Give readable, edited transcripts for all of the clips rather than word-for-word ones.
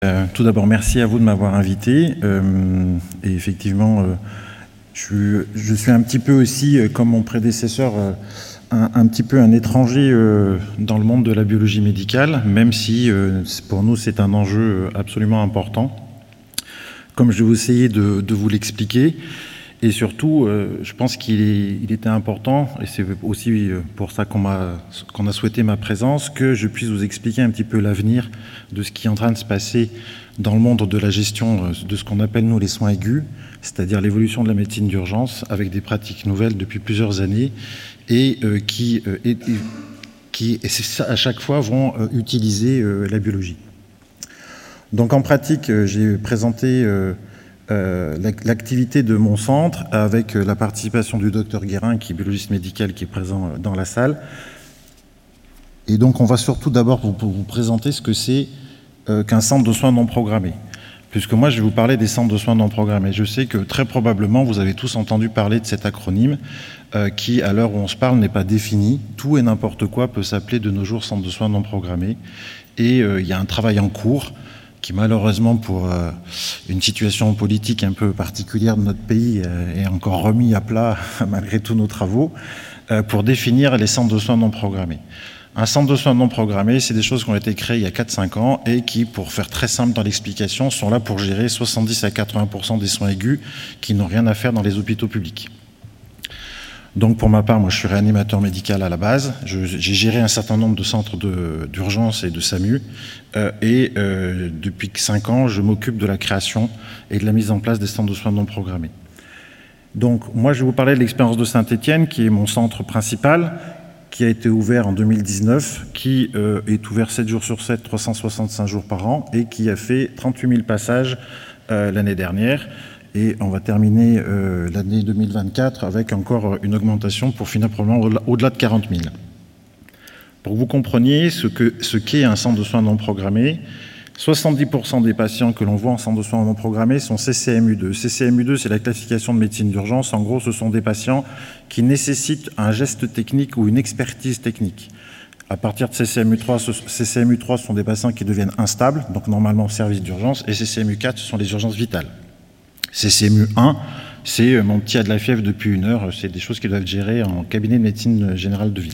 Tout d'abord, merci à vous de m'avoir invité. Et effectivement, je suis un petit peu aussi, comme mon prédécesseur, un petit peu un étranger dans le monde de la biologie médicale, même si pour nous c'est un enjeu absolument important. Comme je vais essayer de vous l'expliquer. Et surtout, je pense qu'il était important, et c'est aussi pour ça qu'on a souhaité ma présence, que je puisse vous expliquer un petit peu l'avenir de ce qui est en train de se passer dans le monde de la gestion de ce qu'on appelle, nous, les soins aigus, c'est-à-dire l'évolution de la médecine d'urgence avec des pratiques nouvelles depuis plusieurs années et qui à chaque fois vont utiliser la biologie. Donc en pratique, j'ai présenté l'activité de mon centre avec la participation du docteur Guérin, qui est biologiste médical, qui est présent dans la salle. Et donc on va surtout d'abord vous présenter ce que c'est qu'un centre de soins non programmés. Puisque moi je vais vous parler des centres de soins non programmés. Je sais que très probablement vous avez tous entendu parler de cet acronyme qui, à l'heure où on se parle, n'est pas défini. Tout et n'importe quoi peut s'appeler de nos jours centre de soins non programmés. Et il y a un travail en cours qui malheureusement pour une situation politique un peu particulière de notre pays est encore remis à plat malgré tous nos travaux, pour définir les centres de soins non programmés. Un centre de soins non programmés, c'est des choses qui ont été créées il y a 4-5 ans et qui, pour faire très simple dans l'explication, sont là pour gérer 70 à 80% des soins aigus qui n'ont rien à faire dans les hôpitaux publics. Donc pour ma part, moi je suis réanimateur médical à la base, j'ai géré un certain nombre de centres d'urgence et de SAMU, et depuis 5 ans, je m'occupe de la création et de la mise en place des centres de soins non programmés. Donc moi je vais vous parler de l'expérience de Saint-Étienne, qui est mon centre principal, qui a été ouvert en 2019, qui est ouvert 7 jours sur 7, 365 jours par an, et qui a fait 38 000 passages l'année dernière. Et on va terminer l'année 2024 avec encore une augmentation pour finir probablement au-delà de 40 000. Pour que vous compreniez ce qu'est un centre de soins non programmé, 70% des patients que l'on voit en centre de soins non programmés sont CCMU2. CCMU2, c'est la classification de médecine d'urgence. En gros, ce sont des patients qui nécessitent un geste technique ou une expertise technique. À partir de CCMU3, ce sont des patients qui deviennent instables, donc normalement service d'urgence, et CCMU4, ce sont les urgences vitales. CCMU1, c'est mon petit a de la fièvre depuis 1 heure, c'est des choses qui doivent gérer en cabinet de médecine générale de ville.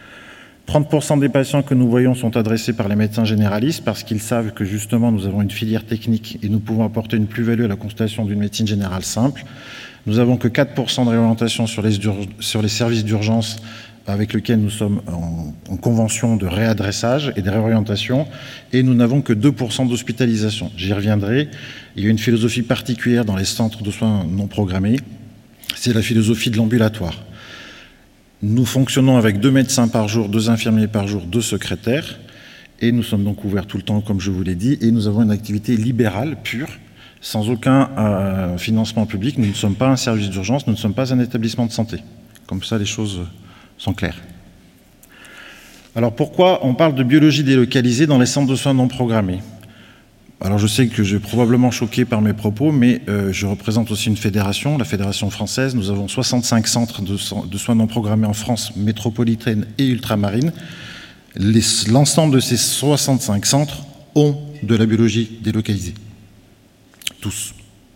30% des patients que nous voyons sont adressés par les médecins généralistes parce qu'ils savent que justement nous avons une filière technique et nous pouvons apporter une plus-value à la consultation d'une médecine générale simple. Nous n'avons que 4% de réorientation sur les services d'urgence avec lesquels nous sommes en convention de réadressage et de réorientation, et nous n'avons que 2% d'hospitalisation. J'y reviendrai. Il y a une philosophie particulière dans les centres de soins non programmés, c'est la philosophie de l'ambulatoire. Nous fonctionnons avec 2 médecins par jour, 2 infirmiers par jour, 2 secrétaires, et nous sommes donc ouverts tout le temps, comme je vous l'ai dit, et nous avons une activité libérale, pure, sans aucun financement public. Nous ne sommes pas un service d'urgence, nous ne sommes pas un établissement de santé. Comme ça, les choses sont claires. Alors pourquoi on parle de biologie délocalisée dans les centres de soins non programmés? Alors je sais que je vais probablement choquer par mes propos, mais je représente aussi une fédération, la Fédération française. Nous avons 65 centres de soins non programmés en France métropolitaine et ultramarine. L'ensemble de ces 65 centres ont de la biologie délocalisée. Tous.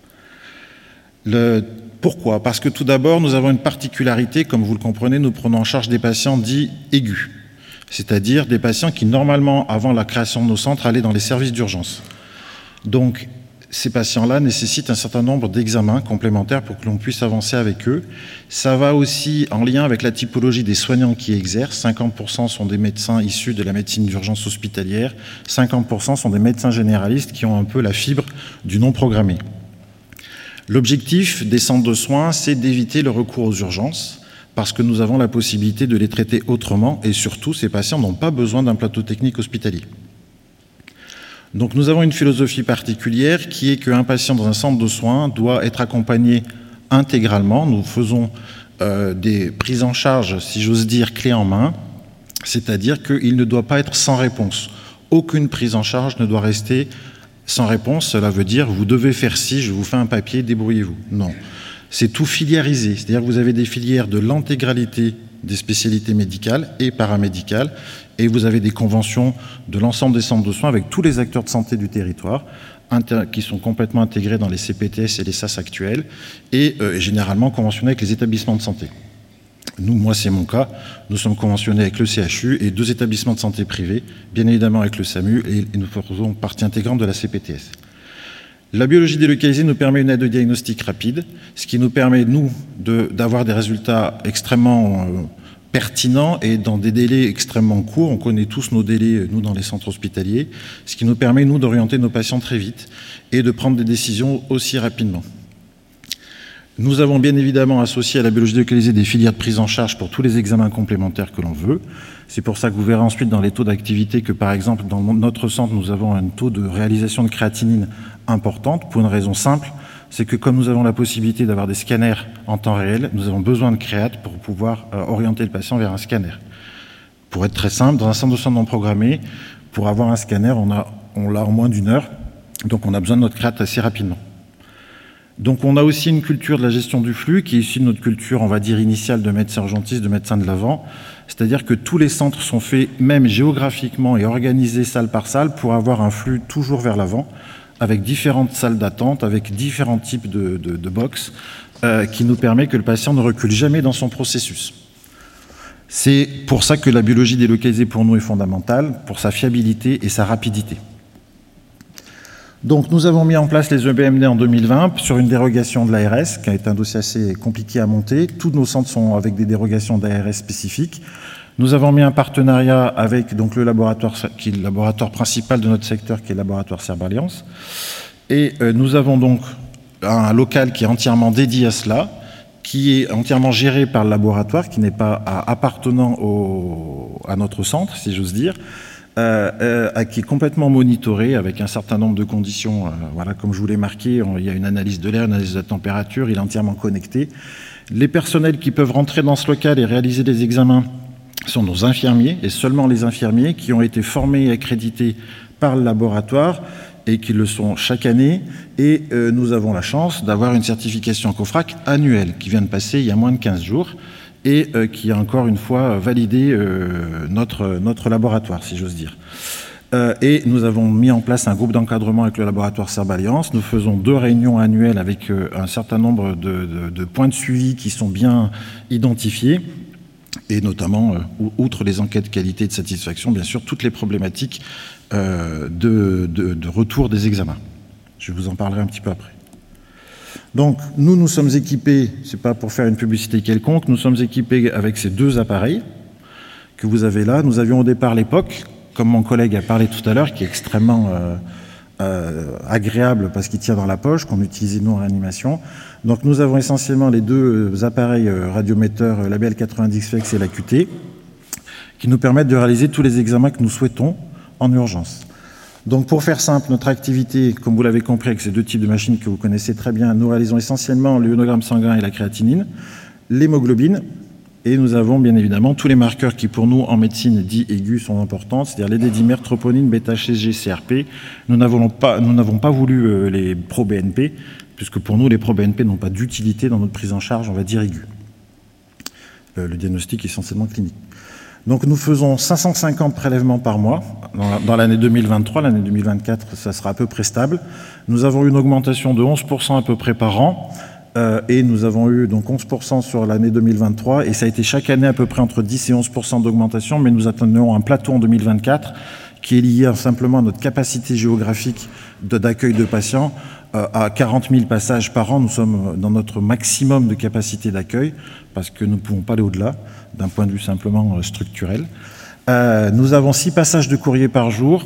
Pourquoi? Parce que tout d'abord, nous avons une particularité, comme vous le comprenez, nous prenons en charge des patients dits aigus, c'est-à-dire des patients qui, normalement, avant la création de nos centres, allaient dans les services d'urgence. Donc, ces patients-là nécessitent un certain nombre d'examens complémentaires pour que l'on puisse avancer avec eux. Ça va aussi en lien avec la typologie des soignants qui exercent. 50% sont des médecins issus de la médecine d'urgence hospitalière, 50% sont des médecins généralistes qui ont un peu la fibre du non programmé. L'objectif des centres de soins, c'est d'éviter le recours aux urgences parce que nous avons la possibilité de les traiter autrement et surtout, ces patients n'ont pas besoin d'un plateau technique hospitalier. Donc nous avons une philosophie particulière qui est qu'un patient dans un centre de soins doit être accompagné intégralement. Nous faisons des prises en charge, si j'ose dire, clés en main, c'est-à-dire qu'il ne doit pas être sans réponse. Aucune prise en charge ne doit rester sans réponse. Cela veut dire vous devez faire ci, je vous fais un papier, débrouillez-vous. Non, c'est tout filiarisé, c'est-à-dire que vous avez des filières de l'intégralité des spécialités médicales et paramédicales et vous avez des conventions de l'ensemble des centres de soins avec tous les acteurs de santé du territoire, qui sont complètement intégrés dans les CPTS et les SAS actuels, et généralement conventionnés avec les établissements de santé. Nous, moi c'est mon cas, nous sommes conventionnés avec le CHU et 2 établissements de santé privés, bien évidemment avec le SAMU, et nous faisons partie intégrante de la CPTS. La biologie délocalisée nous permet une aide de diagnostic rapide, ce qui nous permet, nous, d'avoir des résultats extrêmement pertinents et dans des délais extrêmement courts. On connaît tous nos délais, nous, dans les centres hospitaliers, ce qui nous permet, nous, d'orienter nos patients très vite et de prendre des décisions aussi rapidement. Nous avons bien évidemment associé à la biologie délocalisée des filières de prise en charge pour tous les examens complémentaires que l'on veut. C'est pour ça que vous verrez ensuite dans les taux d'activité que, par exemple, dans notre centre, nous avons un taux de réalisation de créatinine importante, pour une raison simple, c'est que comme nous avons la possibilité d'avoir des scanners en temps réel, nous avons besoin de créate pour pouvoir orienter le patient vers un scanner. Pour être très simple, dans un centre de soins non programmé, pour avoir un scanner, on l'a en moins d'1 heure, donc on a besoin de notre créate assez rapidement. Donc on a aussi une culture de la gestion du flux qui est issue de notre culture, on va dire, initiale de médecins urgentistes, de médecins de l'avant. C'est-à-dire que tous les centres sont faits, même géographiquement et organisés salle par salle, pour avoir un flux toujours vers l'avant, avec différentes salles d'attente, avec différents types de box, qui nous permet que le patient ne recule jamais dans son processus. C'est pour ça que la biologie délocalisée pour nous est fondamentale, pour sa fiabilité et sa rapidité. Donc nous avons mis en place les EBMD en 2020 sur une dérogation de l'ARS, qui a été un dossier assez compliqué à monter. Tous nos centres sont avec des dérogations d'ARS spécifiques. Nous avons mis un partenariat avec donc, le laboratoire, qui est le laboratoire principal de notre secteur, qui est le laboratoire Cerballiance. Et nous avons donc un local qui est entièrement dédié à cela, qui est entièrement géré par le laboratoire, qui n'est pas appartenant à notre centre, si j'ose dire, qui est complètement monitoré avec un certain nombre de conditions. Voilà, comme je vous l'ai marqué, il y a une analyse de l'air, une analyse de la température, il est entièrement connecté. Les personnels qui peuvent rentrer dans ce local et réaliser des examens sont nos infirmiers, et seulement les infirmiers qui ont été formés et accrédités par le laboratoire et qui le sont chaque année. Et nous avons la chance d'avoir une certification COFRAC annuelle qui vient de passer il y a moins de 15 jours et qui a encore une fois validé notre laboratoire, si j'ose dire. Et nous avons mis en place un groupe d'encadrement avec le laboratoire Cerballiance. Nous faisons 2 réunions annuelles avec un certain nombre de points de suivi qui sont bien identifiés. Et notamment, outre les enquêtes qualité et de satisfaction, bien sûr, toutes les problématiques de retour des examens. Je vous en parlerai un petit peu après. Donc, nous sommes équipés, c'est pas pour faire une publicité quelconque, nous sommes équipés avec ces 2 appareils que vous avez là. Nous avions au départ l'époque, comme mon collègue a parlé tout à l'heure, qui est extrêmement agréable parce qu'il tient dans la poche, qu'on utilisait nous en réanimation. Donc nous avons essentiellement les 2 appareils radiometteurs, la BL90 Flex et la QT, qui nous permettent de réaliser tous les examens que nous souhaitons en urgence. Donc pour faire simple, notre activité, comme vous l'avez compris avec ces 2 types de machines que vous connaissez très bien, nous réalisons essentiellement le ionogramme sanguin et la créatinine, l'hémoglobine, et nous avons bien évidemment tous les marqueurs qui pour nous en médecine dits aigus sont importants, c'est-à-dire les dédimères, troponine, bêta-HCG, CRP. Nous n'avons pas voulu les pro-BNP, puisque pour nous les pro-BNP n'ont pas d'utilité dans notre prise en charge, on va dire aiguë. Le diagnostic est essentiellement clinique. Donc nous faisons 550 prélèvements par mois dans l'année 2023. L'année 2024, ça sera à peu près stable. Nous avons eu une augmentation de 11% à peu près par an. Et nous avons eu donc 11% sur l'année 2023 et ça a été chaque année à peu près entre 10 et 11% d'augmentation, mais nous atteignons un plateau en 2024 qui est lié simplement à notre capacité géographique d'accueil de patients. À 40 000 passages par an, nous sommes dans notre maximum de capacité d'accueil parce que nous ne pouvons pas aller au-delà d'un point de vue simplement structurel. Nous avons 6 passages de coursier par jour,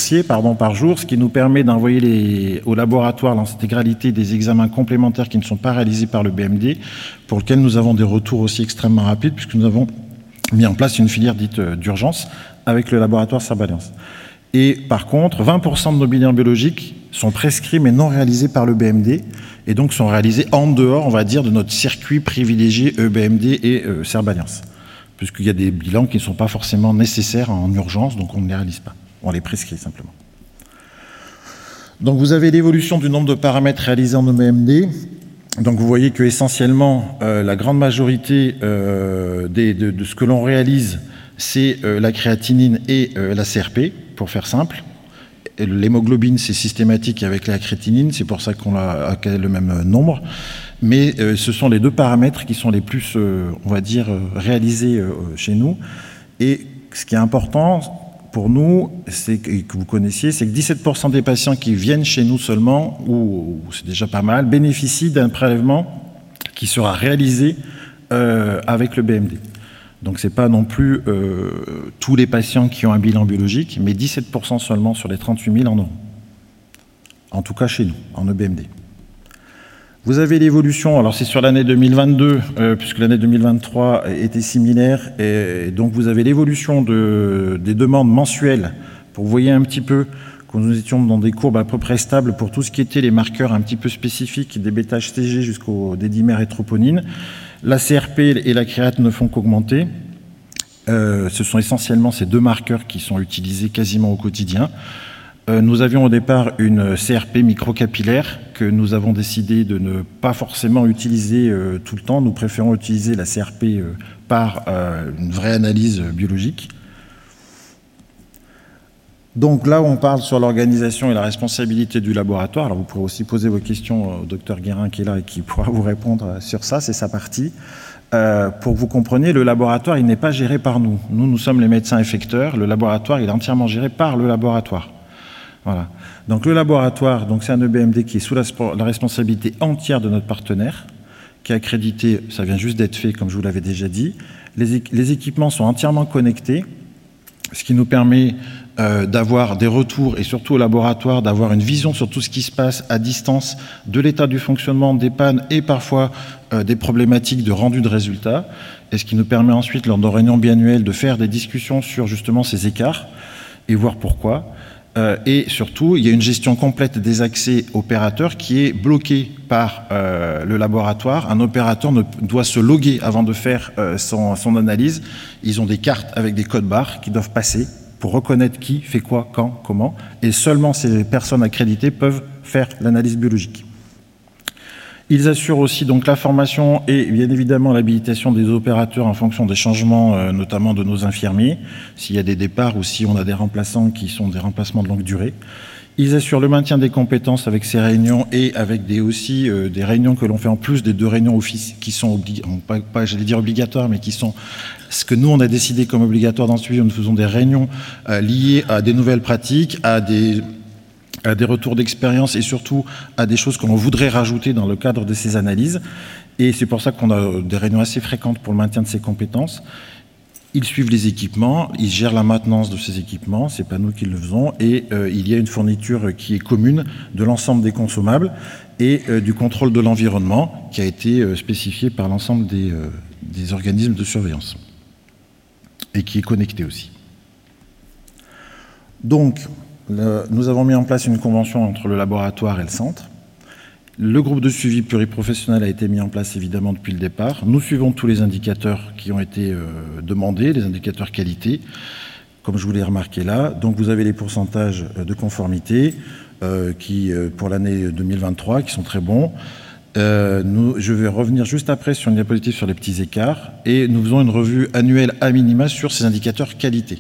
ce qui nous permet d'envoyer au laboratoire l'intégralité des examens complémentaires qui ne sont pas réalisés par le BMD, pour lesquels nous avons des retours aussi extrêmement rapides, puisque nous avons mis en place une filière dite d'urgence avec le laboratoire Cerballiance. Et par contre, 20% de nos bilans biologiques sont prescrits mais non réalisés par le BMD, et donc sont réalisés en dehors, on va dire, de notre circuit privilégié EBMD et Cerballiance. Puisqu'il y a des bilans qui ne sont pas forcément nécessaires en urgence, donc on ne les réalise pas. On les prescrit simplement. Donc vous avez l'évolution du nombre de paramètres réalisés en EBMD. Donc vous voyez que essentiellement la grande majorité de ce que l'on réalise c'est la créatinine et la CRP, pour faire simple. L'hémoglobine, c'est systématique avec la créatinine, c'est pour ça qu'on a le même nombre. Mais ce sont les deux paramètres qui sont les plus, on va dire, réalisés chez nous. Et ce qui est important pour nous, c'est que vous connaissiez, c'est que 17% des patients qui viennent chez nous seulement, ou c'est déjà pas mal, bénéficient d'un prélèvement qui sera réalisé avec le BMD. Donc ce n'est pas non plus tous les patients qui ont un bilan biologique, mais 17% seulement sur les 38 000 en auront. En tout cas chez nous, en EBMD. Vous avez l'évolution, alors c'est sur l'année 2022, puisque l'année 2023 était similaire, et donc vous avez l'évolution des demandes mensuelles, pour vous voyez un petit peu que nous étions dans des courbes à peu près stables pour tout ce qui était les marqueurs un petit peu spécifiques des bêta-HCG jusqu'au dédimère et troponine. La CRP et la créate ne font qu'augmenter. Ce sont essentiellement ces deux marqueurs qui sont utilisés quasiment au quotidien. Nous avions au départ une CRP microcapillaire que nous avons décidé de ne pas forcément utiliser tout le temps. Nous préférons utiliser la CRP par une vraie analyse biologique. Donc là, on parle sur l'organisation et la responsabilité du laboratoire. Alors vous pourrez aussi poser vos questions au docteur Guérin qui est là et qui pourra vous répondre sur ça, c'est sa partie. Pour que vous compreniez, le laboratoire, il n'est pas géré par nous. Nous sommes les médecins effecteurs. Le laboratoire, il est entièrement géré par le laboratoire. Voilà. Donc le laboratoire, c'est un EBMD qui est sous la responsabilité entière de notre partenaire, qui est accrédité, ça vient juste d'être fait, comme je vous l'avais déjà dit. Les équipements sont entièrement connectés, ce qui nous permet d'avoir des retours et surtout au laboratoire d'avoir une vision sur tout ce qui se passe à distance de l'état du fonctionnement des pannes et parfois des problématiques de rendu de résultats, et ce qui nous permet ensuite lors de nos réunions biannuelles de faire des discussions sur justement ces écarts et voir pourquoi. Et surtout, il y a une gestion complète des accès opérateurs qui est bloquée par le laboratoire. Un opérateur doit se loguer avant de faire son analyse. Ils ont des cartes avec des codes barres qui doivent passer pour reconnaître qui fait quoi, quand, comment. Et seulement ces personnes accréditées peuvent faire l'analyse biologique. Ils assurent aussi donc la formation et bien évidemment l'habilitation des opérateurs en fonction des changements, notamment de nos infirmiers, s'il y a des départs ou si on a des remplaçants qui sont des remplacements de longue durée. Ils assurent le maintien des compétences avec ces réunions et avec aussi des réunions que l'on fait en plus des 2 réunions qui sont, pas j'allais dire obligatoires, mais qui sont ce que nous on a décidé comme obligatoire dans ce suivi. Nous faisons des réunions liées à des nouvelles pratiques, à des retours d'expérience et surtout à des choses que l'on voudrait rajouter dans le cadre de ces analyses. Et c'est pour ça qu'on a des réunions assez fréquentes pour le maintien de ces compétences. Ils suivent les équipements, ils gèrent la maintenance de ces équipements, c'est pas nous qui le faisons, et il y a une fourniture qui est commune de l'ensemble des consommables et du contrôle de l'environnement qui a été spécifié par l'ensemble des organismes de surveillance et qui est connecté aussi. Donc, nous avons mis en place une convention entre le laboratoire et le centre. Le groupe de suivi pluriprofessionnel a été mis en place évidemment depuis le départ. Nous suivons tous les indicateurs qui ont été demandés, les indicateurs qualité, comme je vous l'ai remarqué là. Donc vous avez les pourcentages de conformité qui, pour l'année 2023 qui sont très bons. Je vais revenir juste après sur une diapositive sur les petits écarts et nous faisons une revue annuelle à minima sur ces indicateurs qualité.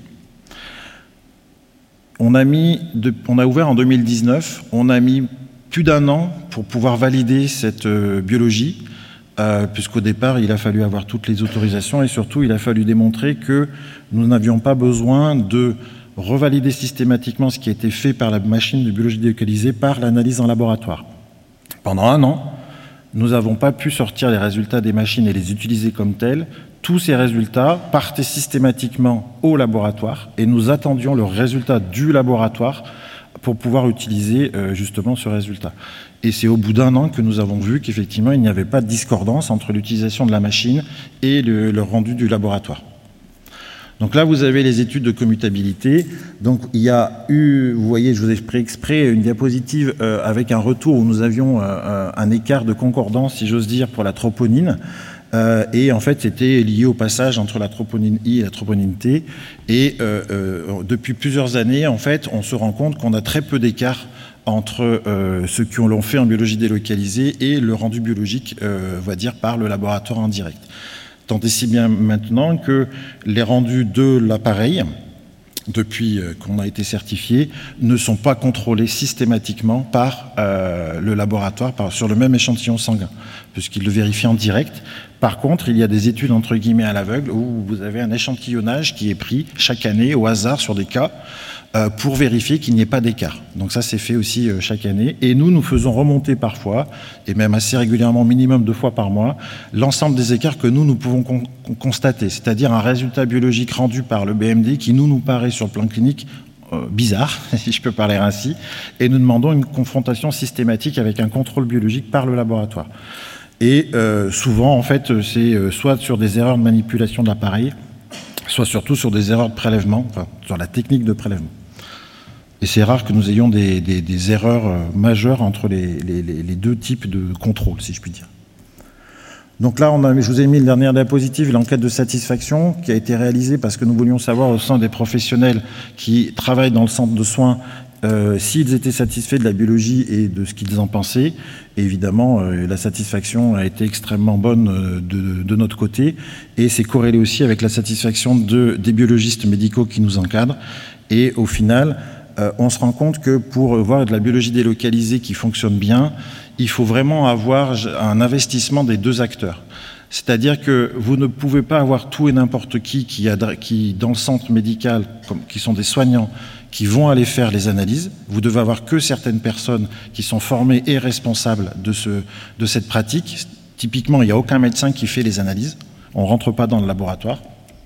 On a ouvert en 2019, on a mis plus d'1 an pour pouvoir valider cette biologie, puisqu'au départ, il a fallu avoir toutes les autorisations et surtout, il a fallu démontrer que nous n'avions pas besoin de revalider systématiquement ce qui a été fait par la machine de biologie délocalisée par l'analyse en laboratoire. Pendant 1 an, nous n'avons pas pu sortir les résultats des machines et les utiliser comme tels. Tous ces résultats partaient systématiquement au laboratoire et nous attendions le résultat du laboratoire pour pouvoir utiliser justement ce résultat. Et c'est au bout d'1 an que nous avons vu qu'effectivement, il n'y avait pas de discordance entre l'utilisation de la machine et le rendu du laboratoire. Donc là, vous avez les études de commutabilité. Donc il y a eu, vous voyez, je vous ai pris exprès une diapositive avec un retour où nous avions un écart de concordance, si j'ose dire, pour la troponine. Et en fait, c'était lié au passage entre la troponine I et la troponine T. Et depuis plusieurs années, en fait, on se rend compte qu'on a très peu d'écart entre ceux qui l'ont fait en biologie délocalisée et le rendu biologique, on va dire, par le laboratoire en direct. Tant et si bien maintenant que les rendus de l'appareil, depuis qu'on a été certifié, ne sont pas contrôlés systématiquement par le laboratoire sur le même échantillon sanguin, puisqu'il le vérifie en direct. Par contre, il y a des études entre guillemets à l'aveugle où vous avez un échantillonnage qui est pris chaque année au hasard sur des cas pour vérifier qu'il n'y ait pas d'écart. Donc ça, c'est fait aussi chaque année. Et nous faisons remonter parfois, et même assez régulièrement, minimum 2 fois par mois, l'ensemble des écarts que nous pouvons constater. C'est-à-dire un résultat biologique rendu par le BMD qui nous paraît sur le plan clinique bizarre, si je peux parler ainsi, et nous demandons une confrontation systématique avec un contrôle biologique par le laboratoire. Et souvent, en fait, c'est soit sur des erreurs de manipulation de l'appareil, soit surtout sur des erreurs de prélèvement, enfin, sur la technique de prélèvement. Et c'est rare que nous ayons des erreurs majeures entre les 2 types de contrôle, si je puis dire. Donc là, je vous ai mis la dernière diapositive, l'enquête de satisfaction qui a été réalisée parce que nous voulions savoir au sein des professionnels qui travaillent dans le centre de soins s'ils étaient satisfaits de la biologie et de ce qu'ils en pensaient. Et évidemment, la satisfaction a été extrêmement bonne de notre côté et c'est corrélé aussi avec la satisfaction des biologistes médicaux qui nous encadrent. Et au final, on se rend compte que pour voir de la biologie délocalisée qui fonctionne bien, il faut vraiment avoir un investissement des 2 acteurs. C'est-à-dire que vous ne pouvez pas avoir tout et n'importe qui dans le centre médical, qui sont des soignants, qui vont aller faire les analyses. Vous devez avoir que certaines personnes qui sont formées et responsables de cette pratique. Typiquement, il n'y a aucun médecin qui fait les analyses. On ne rentre pas dans le laboratoire.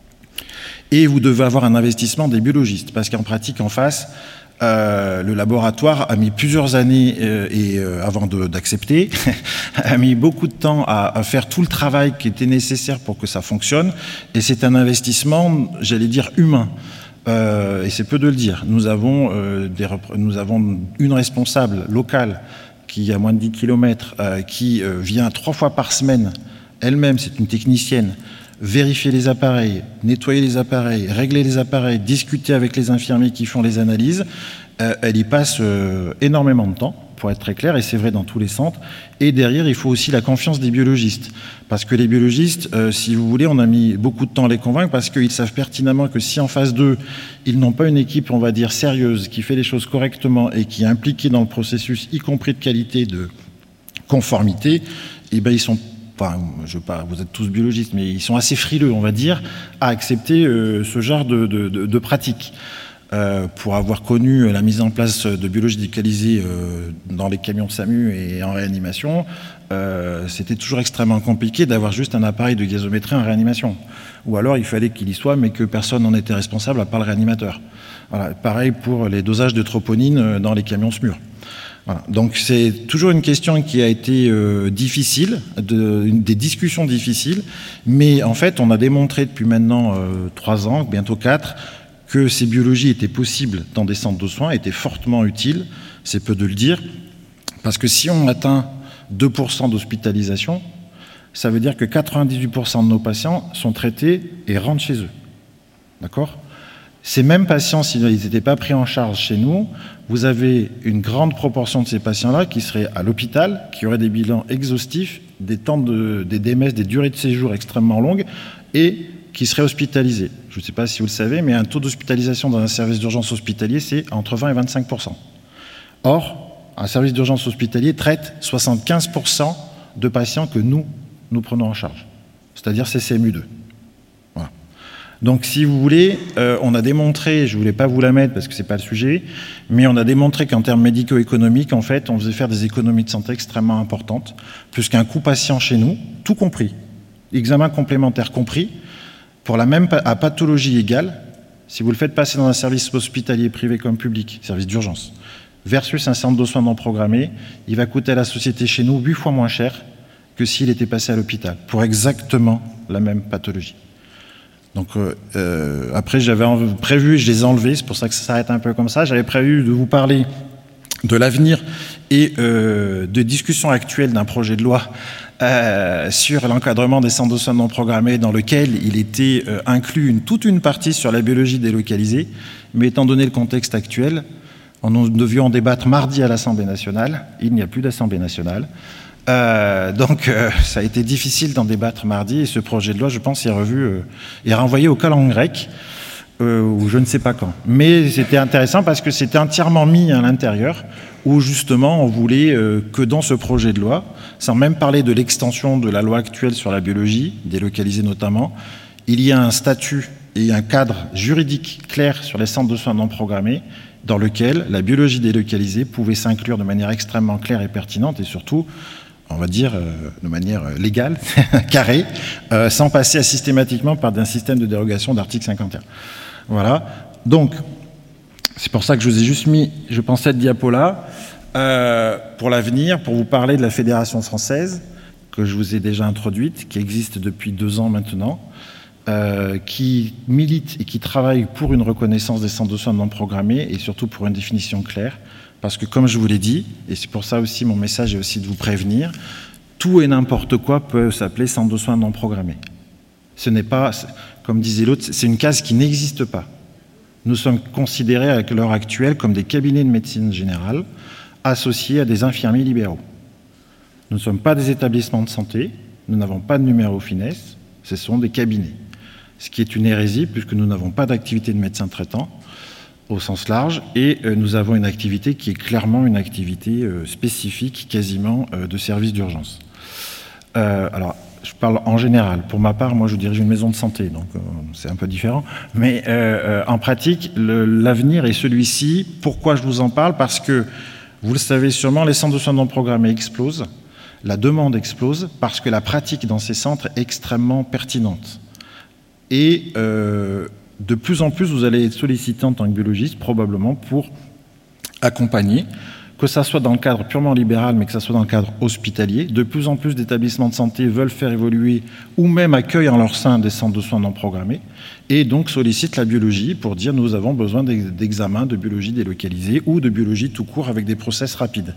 Et vous devez avoir un investissement des biologistes, parce qu'en pratique, en face, le laboratoire a mis plusieurs années avant d'accepter, a mis beaucoup de temps à faire tout le travail qui était nécessaire pour que ça fonctionne, et c'est un investissement, j'allais dire, humain. Et c'est peu de le dire. Nous avons une responsable locale qui a moins de 10 km, qui vient 3 fois par semaine, elle-même, c'est une technicienne, vérifier les appareils, nettoyer les appareils, régler les appareils, discuter avec les infirmiers qui font les analyses. Elle y passe énormément de temps, pour être très clair, et c'est vrai dans tous les centres. Et derrière, il faut aussi la confiance des biologistes. Parce que les biologistes, si vous voulez, on a mis beaucoup de temps à les convaincre parce qu'ils savent pertinemment que si en phase 2, ils n'ont pas une équipe, on va dire, sérieuse, qui fait les choses correctement et qui est impliquée dans le processus, y compris de qualité, de conformité, eh ben ils sont... Enfin, vous êtes tous biologistes, mais ils sont assez frileux, on va dire, à accepter ce genre de pratique. Pour avoir connu la mise en place de biologie délocalisée dans les camions de SAMU et en réanimation, c'était toujours extrêmement compliqué d'avoir juste un appareil de gazométrie en réanimation. Ou alors il fallait qu'il y soit, mais que personne n'en était responsable à part le réanimateur. Voilà. Pareil pour les dosages de troponine dans les camions SMUR. Voilà. Donc c'est toujours une question qui a été difficile, des discussions difficiles, mais en fait on a démontré depuis maintenant 3 ans, bientôt 4, que ces biologies étaient possibles dans des centres de soins, étaient fortement utiles, c'est peu de le dire, parce que si on atteint 2% d'hospitalisation, ça veut dire que 98% de nos patients sont traités et rentrent chez eux. D'accord ? Ces mêmes patients, s'ils n'étaient pas pris en charge chez nous, vous avez une grande proportion de ces patients-là qui seraient à l'hôpital, qui auraient des bilans exhaustifs, des DMS, des durées de séjour extrêmement longues, et qui seraient hospitalisés. Je ne sais pas si vous le savez, mais un taux d'hospitalisation dans un service d'urgence hospitalier, c'est entre 20 et 25%. Or, un service d'urgence hospitalier traite 75% de patients que nous prenons en charge, c'est-à-dire CCMU2. Voilà. Donc, si vous voulez, on a démontré, je ne voulais pas vous la mettre parce que ce n'est pas le sujet, mais on a démontré qu'en termes médico-économiques, en fait, on faisait faire des économies de santé extrêmement importantes, plus qu'un coût patient chez nous, tout compris, examen complémentaire compris, pour la même pathologie égale, si vous le faites passer dans un service hospitalier privé comme public, service d'urgence, versus un centre de soins non programmé, il va coûter à la société chez nous 8 fois moins cher que s'il était passé à l'hôpital, pour exactement la même pathologie. Donc après, j'avais prévu, je les ai enlevés, c'est pour ça que ça s'arrête un peu comme ça, j'avais prévu de vous parler de l'avenir et de discussions actuelles d'un projet de loi sur l'encadrement des centres de soins non programmés dans lequel il était inclus toute une partie sur la biologie délocalisée, mais étant donné le contexte actuel, nous devions en débattre mardi à l'Assemblée nationale, il n'y a plus d'Assemblée nationale, Donc, ça a été difficile d'en débattre mardi, et ce projet de loi, je pense, est renvoyé au calendes grec, ou je ne sais pas quand. Mais c'était intéressant parce que c'était entièrement mis à l'intérieur, où justement on voulait que dans ce projet de loi, sans même parler de l'extension de la loi actuelle sur la biologie, délocalisée notamment, il y a un statut et un cadre juridique clair sur les centres de soins non programmés, dans lequel la biologie délocalisée pouvait s'inclure de manière extrêmement claire et pertinente, et surtout, on va dire, de manière légale, carrée, sans passer systématiquement par un système de dérogation d'article 51. Voilà. Donc, c'est pour ça que je vous ai juste mis, je pense, cette diapo-là, pour l'avenir, pour vous parler de la Fédération française, que je vous ai déjà introduite, qui existe depuis 2 ans maintenant, qui milite et qui travaille pour une reconnaissance des centres de soins non programmés et surtout pour une définition claire. Parce que, comme je vous l'ai dit, et c'est pour ça aussi mon message est aussi de vous prévenir, tout et n'importe quoi peut s'appeler centre de soins non programmés. Ce n'est pas, comme disait l'autre, c'est une case qui n'existe pas. Nous sommes considérés à l'heure actuelle comme des cabinets de médecine générale associés à des infirmiers libéraux. Nous ne sommes pas des établissements de santé, nous n'avons pas de numéro FINES, ce sont des cabinets. Ce qui est une hérésie puisque nous n'avons pas d'activité de médecin traitant au sens large, et nous avons une activité qui est clairement une activité spécifique, quasiment de service d'urgence. Alors, je parle en général. Pour ma part, moi, je dirige une maison de santé, donc c'est un peu différent. Mais en pratique, l'avenir est celui-ci. Pourquoi je vous en parle? Parce que, vous le savez sûrement, les centres de soins non programmés explosent, la demande explose, parce que la pratique dans ces centres est extrêmement pertinente. Et de plus en plus, vous allez être sollicité en tant que biologiste, probablement, pour accompagner, que ça soit dans le cadre purement libéral, mais que ça soit dans le cadre hospitalier. De plus en plus d'établissements de santé veulent faire évoluer ou même accueillent en leur sein des centres de soins non programmés et donc sollicitent la biologie pour dire nous avons besoin d'examens de biologie délocalisée ou de biologie tout court avec des process rapides.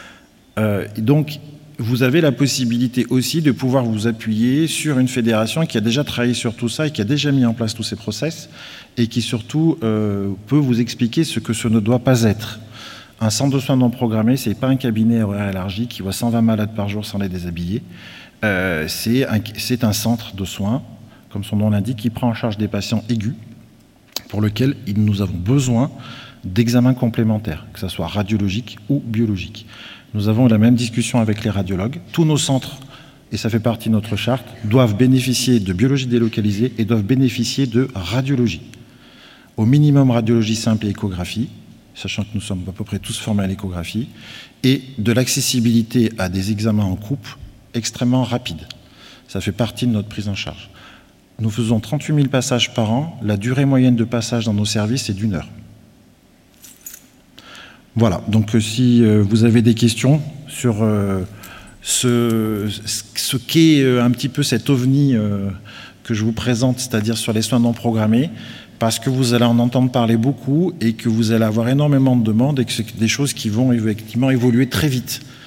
Donc, vous avez la possibilité aussi de pouvoir vous appuyer sur une fédération qui a déjà travaillé sur tout ça et qui a déjà mis en place tous ces process et qui surtout peut vous expliquer ce que ce ne doit pas être. Un centre de soins non programmé, ce n'est pas un cabinet horaire élargi qui voit 120 malades par jour sans les déshabiller. C'est un centre de soins, comme son nom l'indique, qui prend en charge des patients aigus pour lesquels nous avons besoin d'examens complémentaires, que ce soit radiologique ou biologique. Nous avons la même discussion avec les radiologues. Tous nos centres, et ça fait partie de notre charte, doivent bénéficier de biologie délocalisée et doivent bénéficier de radiologie. Au minimum radiologie simple et échographie, sachant que nous sommes à peu près tous formés à l'échographie, et de l'accessibilité à des examens en groupe extrêmement rapides. Ça fait partie de notre prise en charge. Nous faisons 38 000 passages par an. La durée moyenne de passage dans nos services est d'1 heure. Voilà, donc si vous avez des questions sur ce qu'est un petit peu cet ovni que je vous présente, c'est-à-dire sur les soins non programmés, parce que vous allez en entendre parler beaucoup et que vous allez avoir énormément de demandes et que c'est des choses qui vont effectivement évoluer très vite